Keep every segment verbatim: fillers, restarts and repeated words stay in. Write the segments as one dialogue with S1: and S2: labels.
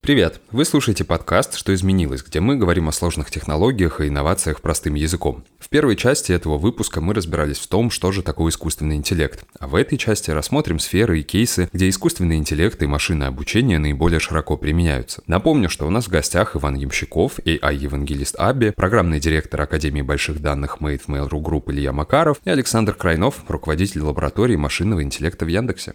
S1: Привет! Вы слушаете подкаст «Что изменилось?», где мы говорим о сложных технологиях и инновациях простым языком. В первой части этого выпуска мы разбирались в том, что же такое искусственный интеллект. А в этой части рассмотрим сферы и кейсы, где искусственный интеллект и машинное обучение наиболее широко применяются. Напомню, что у нас в гостях Иван Ямщиков, эй ай-евангелист Абби, программный директор Академии больших данных Made в Mail.ru Group Илья Макаров и Александр Крайнов, руководитель лаборатории машинного интеллекта в Яндексе.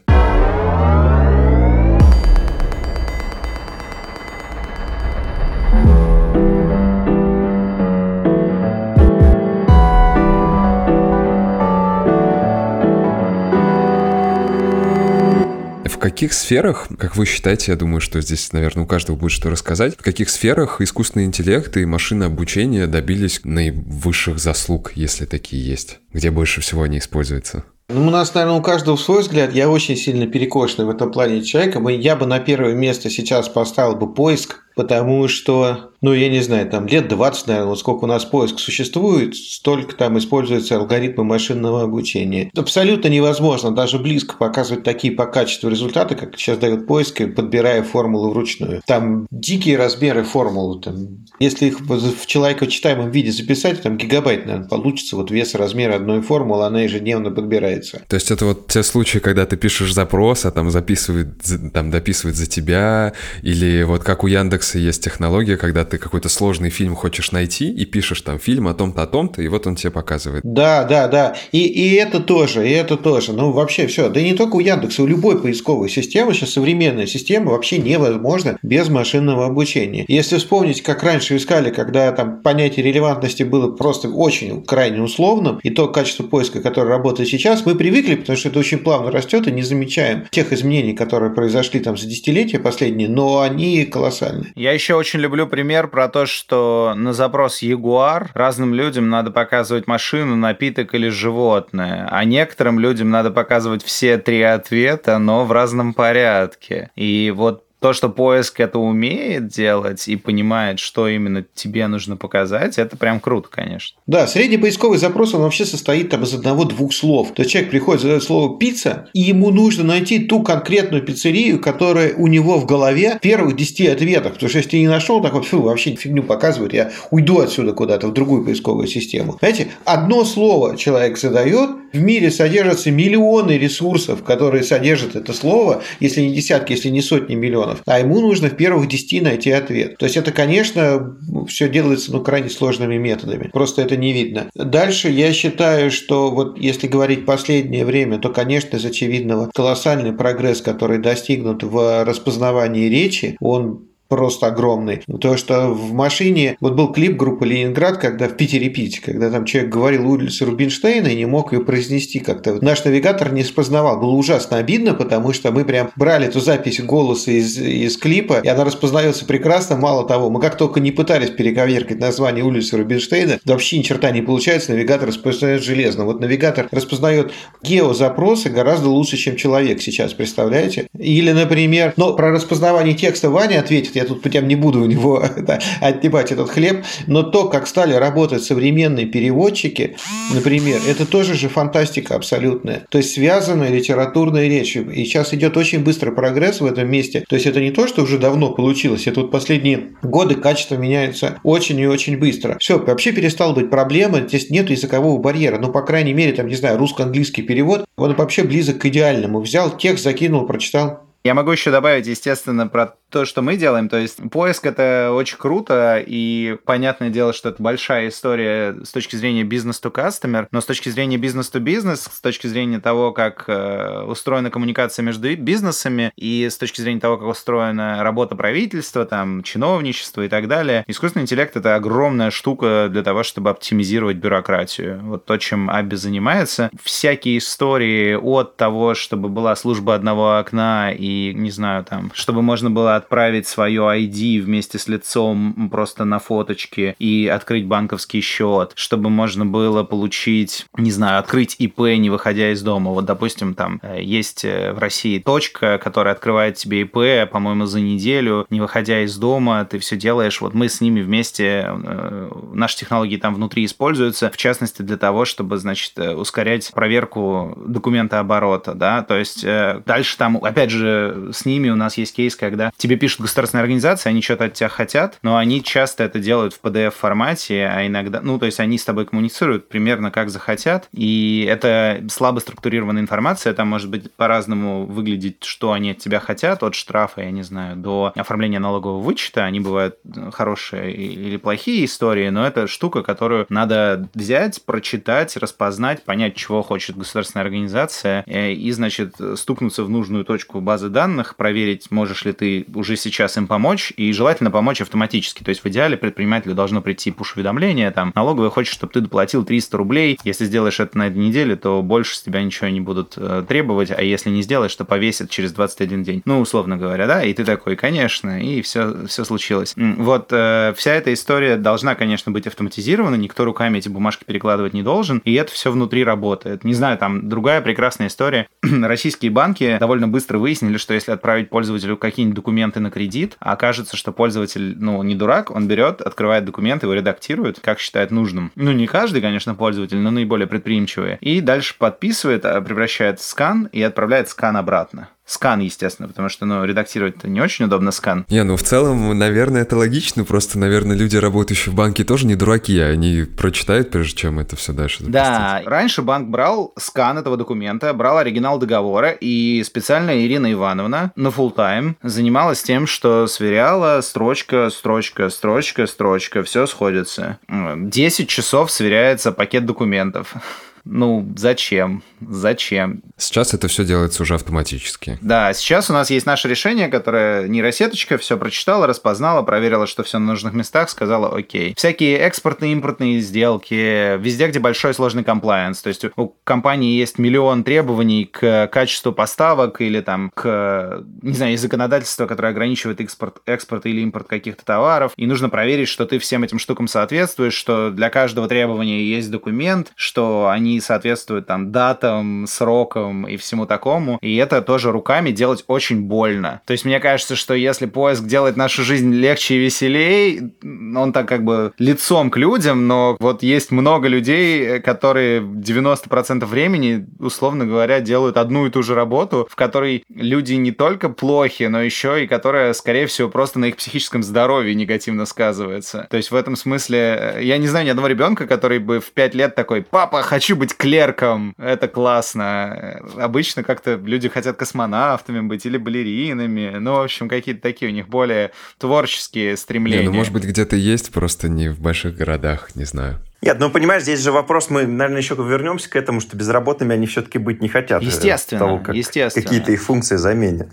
S1: В каких сферах, как вы считаете, я думаю, что здесь, наверное, у каждого будет что рассказать, в каких сферах искусственный интеллект и машинное обучение добились наивысших заслуг, если такие есть? Где больше всего они используются?
S2: Ну, у нас, наверное, у каждого свой взгляд. Я очень сильно перекошенный в этом плане человека. Я бы на первое место сейчас поставил бы поиск, потому что, ну, я не знаю, там лет двадцать, наверное, вот сколько у нас поиск существует, столько там используются алгоритмы машинного обучения. Абсолютно невозможно даже близко показывать такие по качеству результаты, как сейчас дает поиск, подбирая формулы вручную. Там дикие размеры формул. Там, если их в человекочитаемом виде записать, там гигабайт, наверное, получится вот вес размера одной формулы, она ежедневно подбирается.
S1: То есть это вот те случаи, когда ты пишешь запрос, а там записывает, там дописывает за тебя, или вот как у Яндекса есть технология, когда ты какой-то сложный фильм хочешь найти и пишешь там фильм о том-то, о том-то, и вот он тебе показывает.
S2: Да, да, да. И, и это тоже, и это тоже. Ну, вообще все. Да и не только у Яндекса, у любой поисковой системы, сейчас современная система вообще невозможна без машинного обучения. Если вспомнить, как раньше искали, когда там понятие релевантности было просто очень крайне условным, и то качество поиска, которое работает сейчас, мы привыкли, потому что это очень плавно растет, и не замечаем тех изменений, которые произошли там за десятилетия последние, но они колоссальны.
S3: Я еще очень люблю пример про то, что на запрос Ягуар разным людям надо показывать машину, напиток или животное, а некоторым людям надо показывать все три ответа, но в разном порядке. И вот то, что поиск это умеет делать и понимает, что именно тебе нужно показать, это прям круто, конечно.
S2: Да, средний поисковый запрос, он вообще состоит там из одного-двух слов. То есть человек приходит, задает слово «пицца», и ему нужно найти ту конкретную пиццерию, которая у него в голове в первых десяти ответах. Потому что если ты не нашел, так вот, фу, вообще фигню показывает, я уйду отсюда куда-то в другую поисковую систему. Знаете, одно слово человек задает, в мире содержатся миллионы ресурсов, которые содержат это слово, если не десятки, если не сотни миллионов, а ему нужно в первых десяти найти ответ. То есть это, конечно, все делается ну, крайне сложными методами. Просто это не видно. Дальше я считаю, что вот если говорить последнее время, то, конечно, из очевидного колоссальный прогресс, который достигнут в распознавании речи, он просто огромный. То, что в машине... Вот был клип группы «Ленинград», когда в Питере пить, когда там человек говорил улицу Рубинштейна и не мог ее произнести как-то. Наш навигатор не распознавал. Было ужасно обидно, потому что мы прям брали эту запись голоса из, из клипа, и она распознается прекрасно. Мало того, мы как только не пытались перековеркать название улицы Рубинштейна, вообще ни черта не получается, навигатор распознает железно. Вот навигатор распознает геозапросы гораздо лучше, чем человек сейчас, представляете? Или, например, ну, про распознавание текста Ваня ответит, я тут прям не буду у него да, отнимать этот хлеб, но то, как стали работать современные переводчики, например, это тоже же фантастика абсолютная. То есть связанная литературная речь. И сейчас идет очень быстрый прогресс в этом месте. То есть это не то, что уже давно получилось. Это вот последние годы качество меняется очень и очень быстро. Все, вообще перестало быть проблемой. Здесь нет языкового барьера. Ну, по крайней мере, там, не знаю, русско-английский перевод, он вообще близок к идеальному. Взял текст, закинул, прочитал.
S3: Я могу еще добавить, естественно, про то, что мы делаем. То есть поиск — это очень круто, и понятное дело, что это большая история с точки зрения бизнес-to-customer, но с точки зрения бизнес-to-бизнес, с точки зрения того, как э, устроена коммуникация между бизнесами, и с точки зрения того, как устроена работа правительства, там, чиновничество и так далее, искусственный интеллект — это огромная штука для того, чтобы оптимизировать бюрократию. Вот то, чем Абби занимается. Всякие истории от того, чтобы была служба одного окна и И, не знаю, там, чтобы можно было отправить свое ай ди вместе с лицом просто на фоточке и открыть банковский счет, чтобы можно было получить, не знаю, открыть ИП, не выходя из дома. Вот, допустим, там есть в России точка, которая открывает тебе ИП, по-моему, за неделю, не выходя из дома, ты все делаешь. Вот мы с ними вместе, наши технологии там внутри используются, в частности, для того, чтобы, значит, ускорять проверку документа оборота, да, то есть дальше там, опять же, даже с ними у нас есть кейс, когда тебе пишут государственные организации, они что-то от тебя хотят, но они часто это делают в пи ди эф-формате, а иногда, ну, то есть они с тобой коммуницируют примерно как захотят, и это слабо структурированная информация, там может быть по-разному выглядеть, что они от тебя хотят, от штрафа, я не знаю, до оформления налогового вычета, они бывают хорошие или плохие истории, но это штука, которую надо взять, прочитать, распознать, понять, чего хочет государственная организация, и, значит, стукнуться в нужную точку базы данных, проверить, можешь ли ты уже сейчас им помочь, и желательно помочь автоматически. То есть в идеале предпринимателю должно прийти пуш-уведомление, там, налоговая хочет, чтобы ты доплатил триста рублей, если сделаешь это на этой неделе, то больше с тебя ничего не будут э, требовать, а если не сделаешь, то повесят через двадцать один день. Ну, условно говоря, да, и ты такой, конечно, и все, все случилось. Вот, э, вся эта история должна, конечно, быть автоматизирована, никто руками эти бумажки перекладывать не должен, и это все внутри работает. Не знаю, там, другая прекрасная история. Российские банки довольно быстро выяснили, что если отправить пользователю какие-нибудь документы на кредит, окажется, что пользователь, ну, не дурак, он берет, открывает документы, его редактирует, как считает нужным. Ну, не каждый, конечно, пользователь, но наиболее предприимчивые. И дальше подписывает, превращает в скан и отправляет скан обратно. Скан, естественно, потому что, ну, редактировать-то не очень удобно скан.
S1: Не, ну, в целом, наверное, это логично, просто, наверное, люди, работающие в банке, тоже не дураки, они прочитают, прежде чем это все дальше запустить.
S3: Да, раньше банк брал скан этого документа, брал оригинал договора, и специально Ирина Ивановна на фулл-тайм занималась тем, что сверяла строчка, строчка, строчка, строчка, все сходится. десять часов сверяется пакет документов. Ну, зачем? Зачем?
S1: Сейчас это все делается уже автоматически.
S3: Да, сейчас у нас есть наше решение, которое нейросеточка все прочитала, распознала, проверила, что все на нужных местах, сказала окей. Всякие экспортные, импортные сделки, везде, где большой сложный комплаенс. То есть у компании есть миллион требований к качеству поставок или там к, не знаю, законодательству, которое ограничивает экспорт, экспорт или импорт каких-то товаров. И нужно проверить, что ты всем этим штукам соответствуешь, что для каждого требования есть документ, что они соответствуют там датам, срокам и всему такому. И это тоже руками делать очень больно. То есть мне кажется, что если поиск делает нашу жизнь легче и веселее, он так как бы лицом к людям, но вот есть много людей, которые девяносто процентов времени, условно говоря, делают одну и ту же работу, в которой люди не только плохи, но еще и которая, скорее всего, просто на их психическом здоровье негативно сказывается. То есть в этом смысле я не знаю ни одного ребенка, который бы в пять лет такой: «Папа, хочу быть клерком, это классно». Обычно как-то люди хотят космонавтами быть или балеринами. Ну, в общем, какие-то такие у них более творческие стремления.
S1: Не, ну, может быть, где-то есть, просто не в больших городах, не знаю.
S4: Нет, ну, понимаешь, здесь же вопрос, мы, наверное, еще вернемся к этому, что безработными они все-таки быть не хотят.
S3: Естественно,
S4: того, как
S3: естественно.
S4: Какие-то их функции заменят.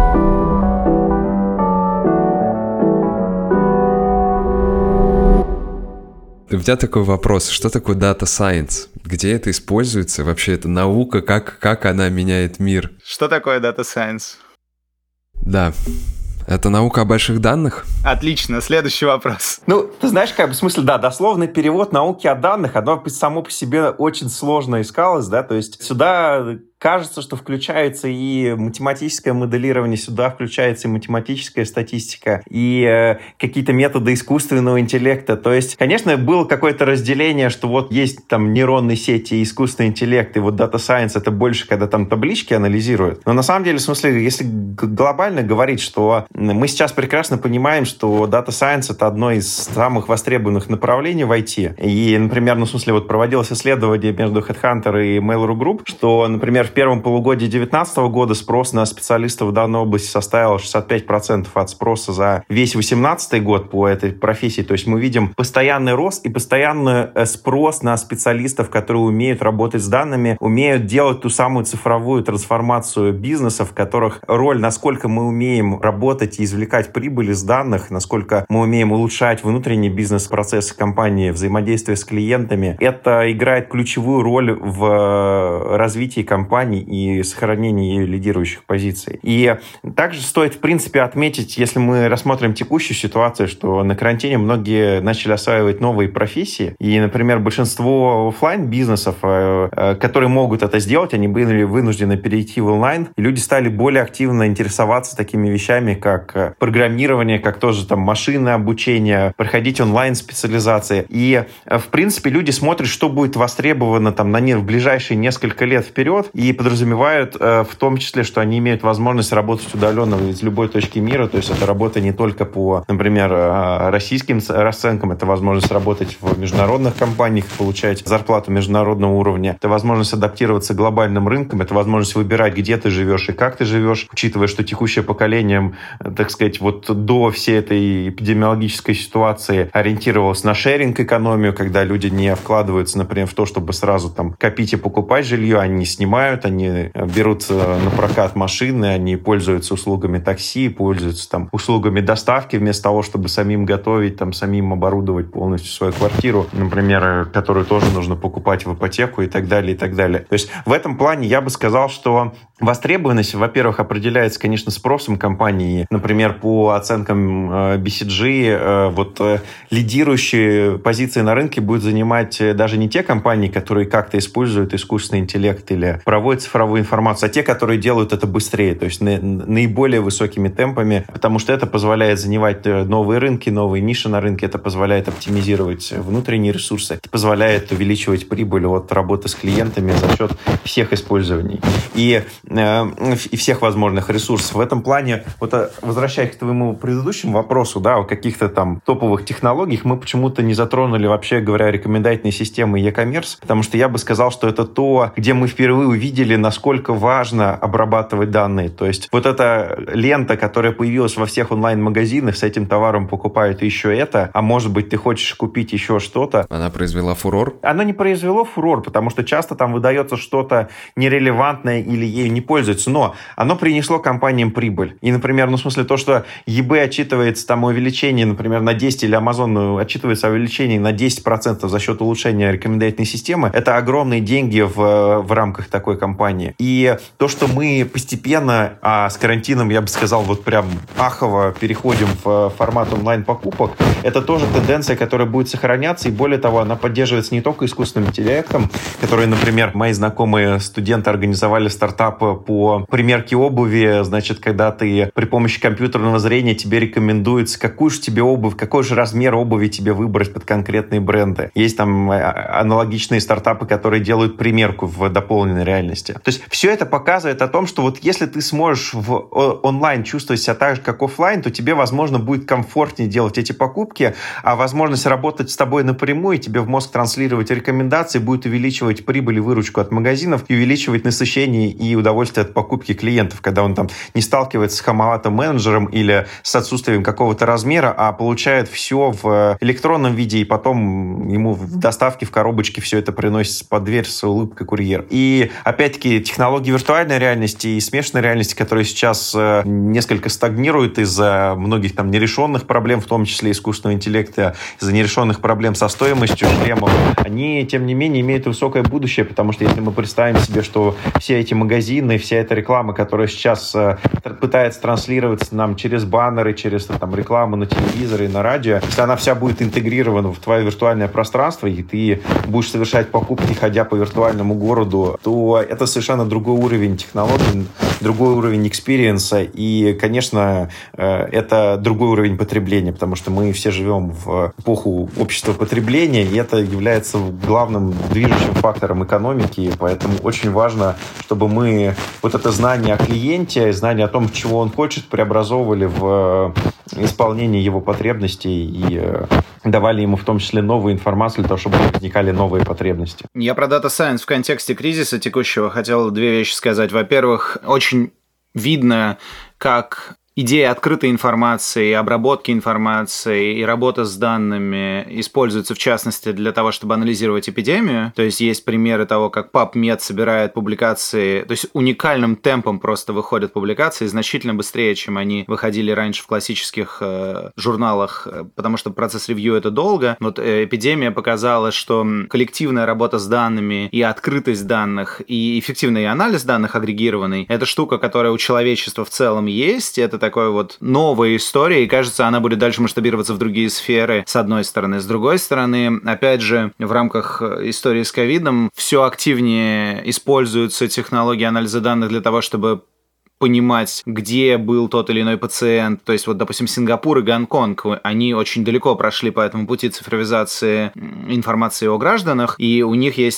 S1: У меня такой вопрос. Что такое Data Science? Где это используется? Вообще, это наука? Как, как она меняет мир?
S3: Что такое Data Science?
S1: Да. Это наука о больших данных?
S3: Отлично. Следующий вопрос.
S4: Ну, ты знаешь, как бы, в смысле, да, дословный перевод науки о данных, оно само по себе очень сложно искалось, да, то есть сюда... Кажется, что включается и математическое моделирование, сюда включается и математическая статистика, и э, какие-то методы искусственного интеллекта. То есть, конечно, было какое-то разделение, что вот есть там нейронные сети и искусственный интеллект, и вот Data Science — это больше, когда там таблички анализируют. Но на самом деле, в смысле, если глобально говорить, что мы сейчас прекрасно понимаем, что Data Science — это одно из самых востребованных направлений в ай ти. И, например, ну, в смысле, вот проводилось исследование между HeadHunter и Mail.ru Group, что, например, в первом полугодии две тысячи девятнадцатого года спрос на специалистов в данной области составил шестьдесят пять процентов от спроса за весь две тысячи восемнадцатый год по этой профессии. То есть мы видим постоянный рост и постоянный спрос на специалистов, которые умеют работать с данными, умеют делать ту самую цифровую трансформацию бизнеса, в которых роль, насколько мы умеем работать и извлекать прибыль из данных, насколько мы умеем улучшать внутренний бизнес-процесс компании, взаимодействие с клиентами, это играет ключевую роль в развитии компании и сохранении ее лидирующих позиций. И также стоит, в принципе, отметить, если мы рассмотрим текущую ситуацию, что на карантине многие начали осваивать новые профессии. И, например, большинство офлайн-бизнесов, которые могут это сделать, они были вынуждены перейти в онлайн. И люди стали более активно интересоваться такими вещами, как программирование, как тоже там машинное обучение, проходить онлайн-специализации. И, в принципе, люди смотрят, что будет востребовано там на них в ближайшие несколько лет вперед, и подразумевают в том числе, что они имеют возможность работать удаленно из любой точки мира, то есть это работа не только по, например, российским расценкам, это возможность работать в международных компаниях, получать зарплату международного уровня, это возможность адаптироваться к глобальным рынкам, это возможность выбирать, где ты живешь и как ты живешь, учитывая, что текущее поколение, так сказать, вот до всей этой эпидемиологической ситуации ориентировалось на шеринг-экономию, когда люди не вкладываются, например, в то, чтобы сразу там копить и покупать жилье, они снимают, они берут на прокат машины, они пользуются услугами такси, пользуются там услугами доставки вместо того, чтобы самим готовить, там самим оборудовать полностью свою квартиру, например, которую тоже нужно покупать в ипотеку и так далее, и так далее. То есть в этом плане я бы сказал, что востребованность, во-первых, определяется, конечно, спросом компании. Например, по оценкам би си джи, вот лидирующие позиции на рынке будут занимать даже не те компании, которые как-то используют искусственный интеллект или проводят цифровую информацию, а те, которые делают это быстрее, то есть наиболее высокими темпами, потому что это позволяет занимать новые рынки, новые ниши на рынке, это позволяет оптимизировать внутренние ресурсы, это позволяет увеличивать прибыль от работы с клиентами за счет всех использований и, э, и всех возможных ресурсов. В этом плане, вот возвращаясь к твоему предыдущему вопросу, да, о каких-то там топовых технологиях, мы почему-то не затронули, вообще говоря, рекомендательные системы e-commerce, потому что я бы сказал, что это то, где мы впервые увидели, насколько важно обрабатывать данные. То есть вот эта лента, которая появилась во всех онлайн-магазинах, с этим товаром покупают еще это, а может быть, ты хочешь купить еще что-то.
S1: Она произвела фурор?
S4: Она не произвела фурор, потому что часто там выдается что-то нерелевантное или ею не пользуются, но оно принесло компаниям прибыль. И, например, ну, в смысле то, что eBay отчитывается там о увеличении, например, на десять, или Amazon отчитывается о увеличении на десять процентов за счет улучшения рекомендательной системы, это огромные деньги в, в рамках такой компании. И то, что мы постепенно, а с карантином, я бы сказал, вот прям ахово переходим в формат онлайн-покупок, это тоже тенденция, которая будет сохраняться, и более того, она поддерживается не только искусственным интеллектом, который, например, мои знакомые студенты организовали стартап по примерке обуви, значит, когда ты при помощи компьютерного зрения тебе рекомендуется, какую же тебе обувь, какой же размер обуви тебе выбрать под конкретные бренды. Есть там аналогичные стартапы, которые делают примерку в дополненной реальности. То есть все это показывает о том, что вот если ты сможешь в онлайн чувствовать себя так же, как офлайн, то тебе, возможно, будет комфортнее делать эти покупки, а возможность работать с тобой напрямую, тебе в мозг транслировать рекомендации будет увеличивать прибыль и выручку от магазинов и увеличивать насыщение и удовольствие от покупки клиентов, когда он там не сталкивается с хамоватым менеджером или с отсутствием какого-то размера, а получает все в электронном виде, и потом ему в доставке, в коробочке все это приносится под дверь с улыбкой курьер. И опять-таки технологии виртуальной реальности и смешанной реальности, которые сейчас несколько стагнируют из-за многих там нерешенных проблем, в том числе искусственного интеллекта, из-за нерешенных проблем со стоимостью шлемов, они, тем не менее, имеют высокое будущее, потому что если мы представим себе, что все эти магазины, вся эта реклама, которая сейчас э, пытается транслироваться нам через баннеры, через там, рекламу на телевизоре и на радио, если она вся будет интегрирована в твое виртуальное пространство, и ты будешь совершать покупки, ходя по виртуальному городу, то это совершенно другой уровень технологий, другой уровень экспириенса, и, конечно, э, это другой уровень потребления, потому что мы все живем в эпоху общества потребления, и это является главным движущим фактором экономики, поэтому очень важно, чтобы мы вот это знание о клиенте, знание о том, чего он хочет, преобразовывали в исполнение его потребностей и давали ему в том числе новую информацию для того, чтобы возникали новые потребности.
S3: Я про Data Science в контексте кризиса текущего хотел две вещи сказать. Во-первых, очень видно, как идея открытой информации, обработки информации и работа с данными используется, в частности, для того, чтобы анализировать эпидемию. То есть есть примеры того, как PubMed собирает публикации, то есть уникальным темпом просто выходят публикации, значительно быстрее, чем они выходили раньше в классических э, журналах, потому что процесс ревью — это долго. Вот э, эпидемия показала, что коллективная работа с данными и открытость данных, и эффективный анализ данных агрегированный — это штука, которая у человечества в целом есть, это такой вот новая история, и кажется, она будет дальше масштабироваться в другие сферы, с одной стороны. С другой стороны, опять же, в рамках истории с ковидом все активнее используются технологии анализа данных для того, чтобы понимать, где был тот или иной пациент. То есть, вот, допустим, Сингапур и Гонконг, они очень далеко прошли по этому пути цифровизации информации о гражданах, и у них есть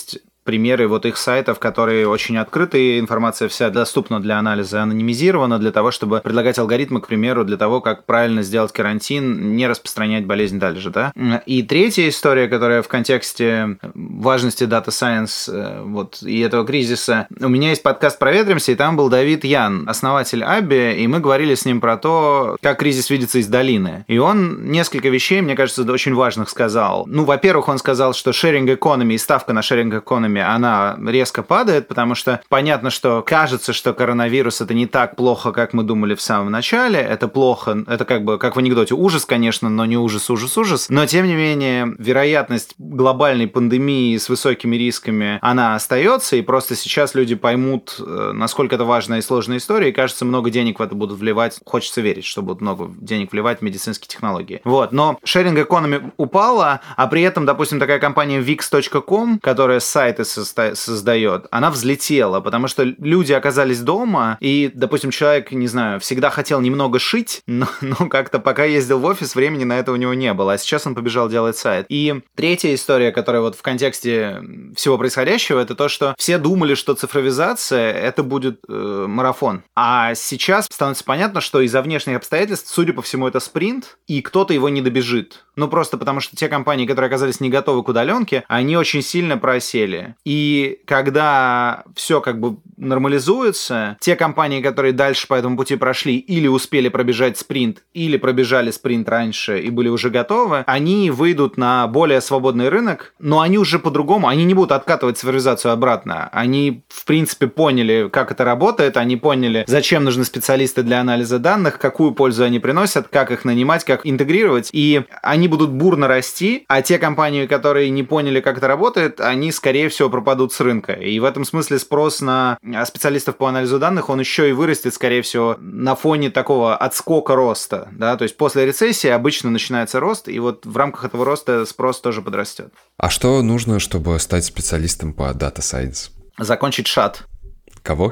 S3: примеры вот их сайтов, которые очень открыты, информация вся доступна для анализа, анонимизирована для того, чтобы предлагать алгоритмы, к примеру, для того, как правильно сделать карантин, не распространять болезнь дальше, да. И третья история, которая в контексте важности Data Science вот, и этого кризиса. У меня есть подкаст «Проветримся», и там был Давид Ян, основатель Абби, и мы говорили с ним про то, как кризис видится из долины. И он несколько вещей, мне кажется, очень важных сказал. Ну, во-первых, он сказал, что sharing economy и ставка на sharing economy, она резко падает, потому что понятно, что кажется, что коронавирус это не так плохо, как мы думали в самом начале. Это плохо, это как бы, как в анекдоте, ужас, конечно, но не ужас, ужас, ужас. Но, тем не менее, вероятность глобальной пандемии с высокими рисками, она остается, и просто сейчас люди поймут, насколько это важная и сложная история, и, кажется, много денег в это будут вливать. Хочется верить, что будут много денег вливать в медицинские технологии. Вот. Но sharing economy упала, а при этом, допустим, такая компания викс точка ком, которая сайты создает, она взлетела, потому что люди оказались дома, и, допустим, человек, не знаю, всегда хотел немного шить, но, но как-то пока ездил в офис, времени на это у него не было, а сейчас он побежал делать сайт. И третья история, которая вот в контексте всего происходящего, это то, что все думали, что цифровизация — это будет э, марафон. А сейчас становится понятно, что из-за внешних обстоятельств, судя по всему, это спринт, и кто-то его не добежит. Ну, просто потому что те компании, которые оказались не готовы к удаленке, они очень сильно просели. И когда все как бы нормализуется, те компании, которые дальше по этому пути прошли, или успели пробежать спринт, или пробежали спринт раньше и были уже готовы, они выйдут на более свободный рынок, но они уже по-другому, они не будут откатывать цифровизацию обратно. Они, в принципе, поняли, как это работает, они поняли, зачем нужны специалисты для анализа данных, какую пользу они приносят, как их нанимать, как интегрировать, и они будут бурно расти, а те компании, которые не поняли, как это работает, они, скорее всего, пропадут с рынка. И в этом смысле спрос на специалистов по анализу данных, он еще и вырастет, скорее всего, на фоне такого отскока роста, да, то есть после рецессии обычно начинается рост, и вот в рамках этого роста спрос тоже подрастет.
S1: А что нужно, чтобы стать специалистом по Data Science?
S3: Закончить шат.
S1: Кого?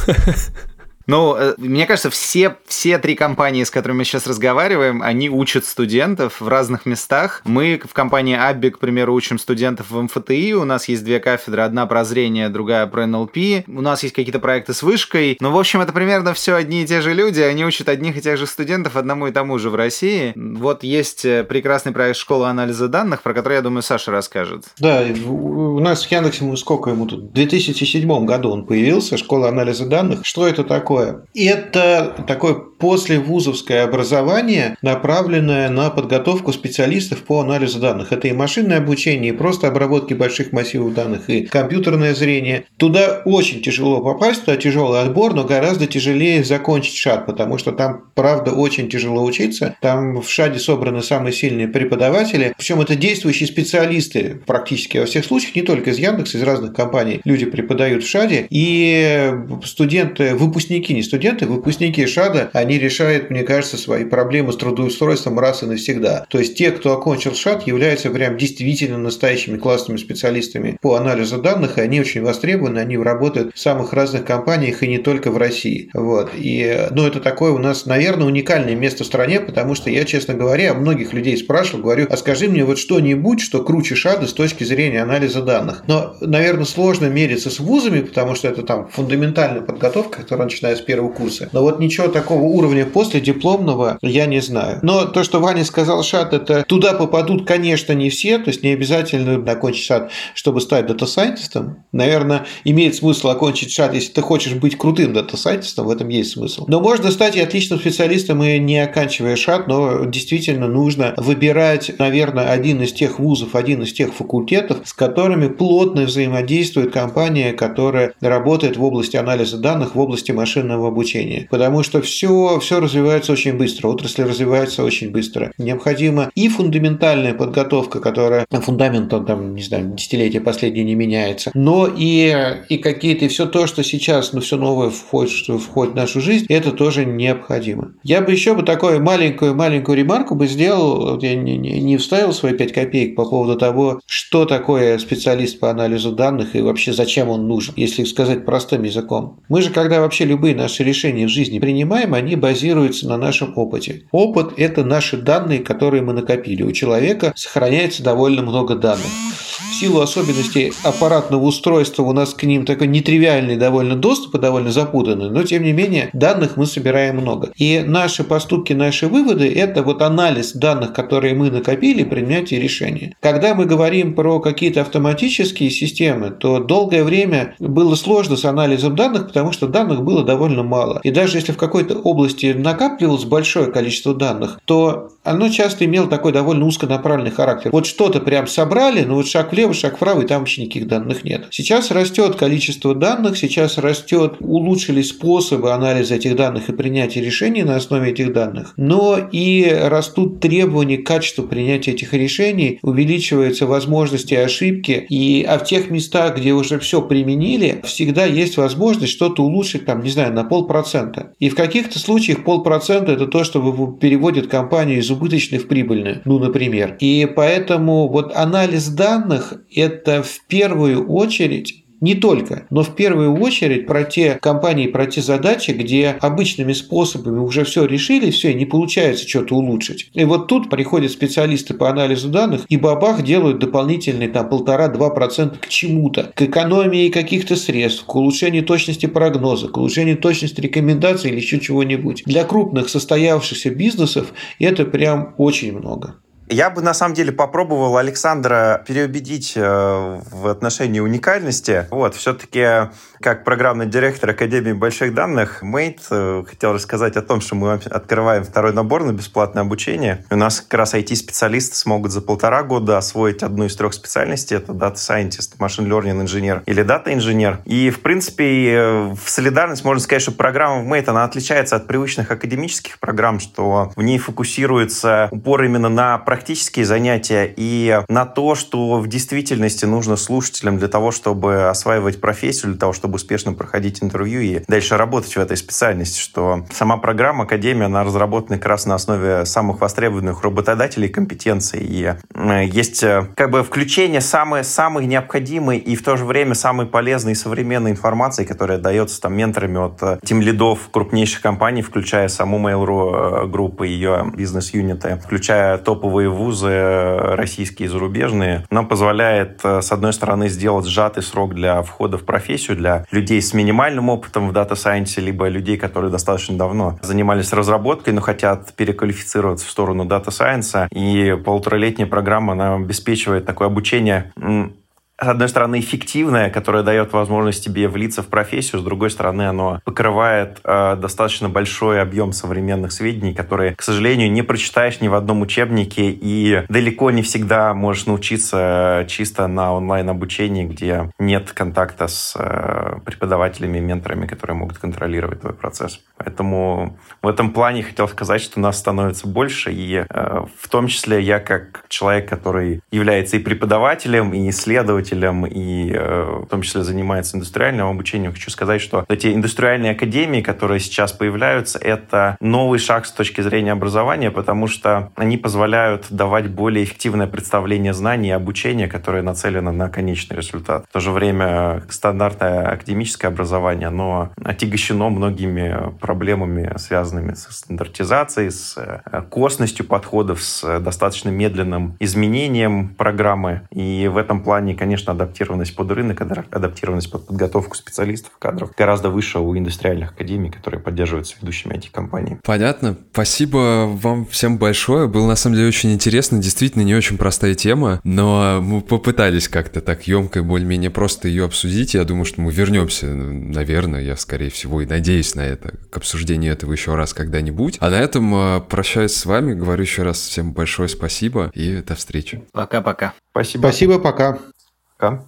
S3: Ну, мне кажется, все, все три компании, с которыми мы сейчас разговариваем, они учат студентов в разных местах. Мы в компании Абби, к примеру, учим студентов в эм эф тэ и. У нас есть две кафедры, одна про зрение, другая про эн эл пи. У нас есть какие-то проекты с вышкой. Но, в общем, это примерно все одни и те же люди. Они учат одних и тех же студентов одному и тому же в России. Вот есть прекрасный проект «Школа анализа данных», про который, я думаю, Саша расскажет.
S2: Да, у нас в Яндексе, сколько ему тут? В две тысячи седьмом году он появился, «Школа анализа данных». Что это такое? Это такое послевузовское образование, направленное на подготовку специалистов по анализу данных. Это и машинное обучение, и просто обработки больших массивов данных, и компьютерное зрение. Туда очень тяжело попасть, туда тяжелый отбор, но гораздо тяжелее закончить шат, потому что там, правда, очень тяжело учиться. Там в шаде собраны самые сильные преподаватели, причем это действующие специалисты практически во всех случаях, не только из Яндекса, из разных компаний люди преподают в шаде, и студенты, выпускники, не студенты, выпускники шада, они решают, мне кажется, свои проблемы с трудоустройством раз и навсегда. То есть те, кто окончил шад, являются прям действительно настоящими классными специалистами по анализу данных, и они очень востребованы, они работают в самых разных компаниях и не только в России. Вот. И, ну, это такое у нас, наверное, уникальное место в стране, потому что я, честно говоря, многих людей спрашивал, говорю, а скажи мне вот что-нибудь, что круче шада с точки зрения анализа данных. Но, наверное, сложно мериться с вузами, потому что это там фундаментальная подготовка, которая начинается с первого курса. Но вот ничего такого уровня после дипломного я не знаю. Но то, что Ваня сказал, шат, это туда попадут, конечно, не все, то есть не обязательно окончить шат, чтобы стать дата-сайентистом. Наверное, имеет смысл окончить шат, если ты хочешь быть крутым дата-сайентистом, в этом есть смысл. Но можно стать и отличным специалистом, и не оканчивая шат, но действительно нужно выбирать, наверное, один из тех вузов, один из тех факультетов, с которыми плотно взаимодействует компания, которая работает в области анализа данных, в области машинного обучения. Потому что все, все развивается очень быстро, отрасль развивается очень быстро. Необходима и фундаментальная подготовка, которая фундаментом, там, не знаю, десятилетия последние не меняется, но и, и какие-то, и все то, что сейчас, ну, все новое входит, что входит в нашу жизнь, это тоже необходимо. Я бы еще бы такую маленькую-маленькую ремарку бы сделал, вот я не, не, не вставил свои пять копеек по поводу того, что такое специалист по анализу данных и вообще зачем он нужен, если сказать простым языком. Мы же, когда вообще любые наши решения в жизни принимаем, они базируются на нашем опыте. Опыт – это наши данные, которые мы накопили. У человека сохраняется довольно много данных. в силу особенностей аппаратного устройства у нас к ним такой нетривиальный довольно доступ и довольно запутанный, но тем не менее данных мы собираем много. И наши поступки, наши выводы – это вот анализ данных, которые мы накопили, принятие решения. Когда мы говорим про какие-то автоматические системы, то долгое время было сложно с анализом данных, потому что данных было довольно мало. И даже если в какой-то области накапливалось большое количество данных, то оно часто имело такой довольно узконаправленный характер. Вот что-то прям собрали, но вот шаг влево, шаг вправо, и там вообще никаких данных нет. Сейчас растет количество данных, сейчас растет, улучшились способы анализа этих данных и принятия решений на основе этих данных, но и растут требования к качеству принятия этих решений, увеличиваются возможности ошибки, и, а в тех местах, где уже все применили, всегда есть возможность что-то улучшить, там, не знаю, на полпроцента. И в каких-то случаях полпроцента – это то, что переводит компанию из убыточной в прибыльную, ну, например. И поэтому вот анализ данных – это в первую очередь, не только, но в первую очередь про те компании, про те задачи, где обычными способами уже все решили, все, не получается что-то улучшить. И вот тут приходят специалисты по анализу данных и бабах делают дополнительные там полтора-два процента к чему-то, к экономии каких-то средств, к улучшению точности прогноза, к улучшению точности рекомендаций или еще чего-нибудь. Для крупных состоявшихся бизнесов это прям очень много.
S4: Я бы, на самом деле, попробовал Александра переубедить э, в отношении уникальности. Вот, все-таки, как программный директор Академии больших данных, Мэйт э, хотел рассказать о том, что мы открываем второй набор на бесплатное обучение. У нас как раз ай ти-специалисты смогут за полтора года освоить одну из трех специальностей. Это Data Scientist, Machine Learning инженер или Data инженер. И, в принципе, в солидарность можно сказать, что программа в Мэйт, она отличается от привычных академических программ, что в ней фокусируется упор именно на практические занятия и на то, что в действительности нужно слушателям для того, чтобы осваивать профессию, для того, чтобы успешно проходить интервью и дальше работать в этой специальности, что сама программа Академия, она разработана как раз на основе самых востребованных работодателей компетенций. И есть как бы включение самой, самой необходимой и в то же время самой полезной и современной информации, которая дается там менторами от тимлидов крупнейших компаний, включая саму Mail.ru Group и ее бизнес-юниты, включая топовые вузы российские и зарубежные, нам позволяет, с одной стороны, сделать сжатый срок для входа в профессию для людей с минимальным опытом в Data Science, либо людей, которые достаточно давно занимались разработкой, но хотят переквалифицироваться в сторону Data Science. И полуторалетняя программа, она обеспечивает такое обучение, с одной стороны, эффективное, которое дает возможность тебе влиться в профессию, с другой стороны, оно покрывает э, достаточно большой объем современных сведений, которые, к сожалению, не прочитаешь ни в одном учебнике и далеко не всегда можешь научиться чисто на онлайн-обучении, где нет контакта с э, преподавателями, менторами, которые могут контролировать твой процесс. Поэтому в этом плане хотел сказать, что нас становится больше, и э, в том числе я, как человек, который является и преподавателем, и исследователем, и э, в том числе занимается индустриальным обучением, хочу сказать, что эти индустриальные академии, которые сейчас появляются, это новый шаг с точки зрения образования, потому что они позволяют давать более эффективное представление знаний и обучения, которое нацелено на конечный результат. В то же время стандартное академическое образование, оно отягощено многими проблемами, связанными с стандартизацией, с косностью подходов, с достаточно медленным изменением программы. И в этом плане, конечно, адаптированность под рынок, адаптированность под подготовку специалистов, кадров гораздо выше у индустриальных академий, которые поддерживаются ведущими ай ти-компаниями.
S1: Понятно. Спасибо вам всем большое. Было, на самом деле, очень интересно. Действительно, не очень простая тема, но мы попытались как-то так емко и более-менее просто ее обсудить. Я думаю, что мы вернемся, наверное, я, скорее всего, и надеюсь на это, к обсуждению этого еще раз когда-нибудь. А на этом прощаюсь с вами. Говорю еще раз всем большое спасибо и до встречи.
S3: Пока-пока.
S4: Спасибо.
S2: Спасибо, пока.
S4: Пока.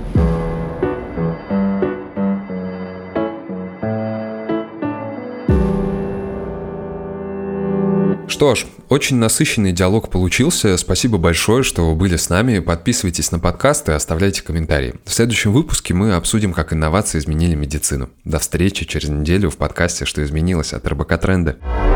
S1: Что ж, очень насыщенный диалог получился. Спасибо большое, что вы были с нами. Подписывайтесь на подкаст и оставляйте комментарии. В следующем выпуске мы обсудим, как инновации изменили медицину. До встречи через неделю в подкасте «Что изменилось» от эр бэ ка Тренды.